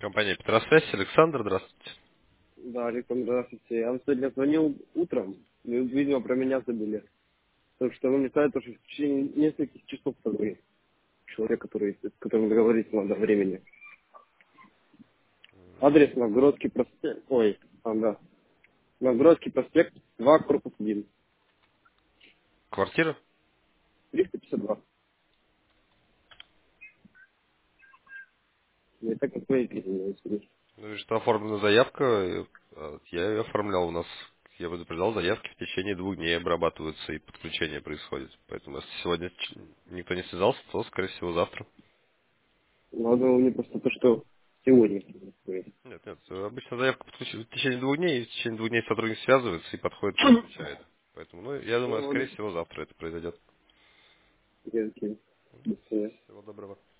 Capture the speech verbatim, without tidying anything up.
Компания Петросвязь. Александр, здравствуйте. Да, Александр, здравствуйте. Я вам сегодня звонил утром, и, видимо, про меня забыли. Так что вы мне сказали, что в течение нескольких часов вы человек, который, с которым договориться надо времени. Адрес Новгородский проспект. Ой, а, да. Новгородский проспект, два, корпус один. Квартира? триста пятьдесят два. Не так, как вы писали. Ну и что оформлена заявка? э, э, Я ее оформлял у нас. Я предупреждал, заявки в течение двух дней обрабатываются и подключение происходит. Поэтому если сегодня ч- никто не связался, то, скорее всего, завтра. Надо мне просто то, что сегодня. Нет, нет, э, обычно заявка подключ- в течение двух дней, и в течение двух дней сотрудник связывается и подходит, подключает. Поэтому, ну, я думаю, Ну, скорее ладно. всего, завтра это произойдет. Окей, окей. До свидания. Всего доброго.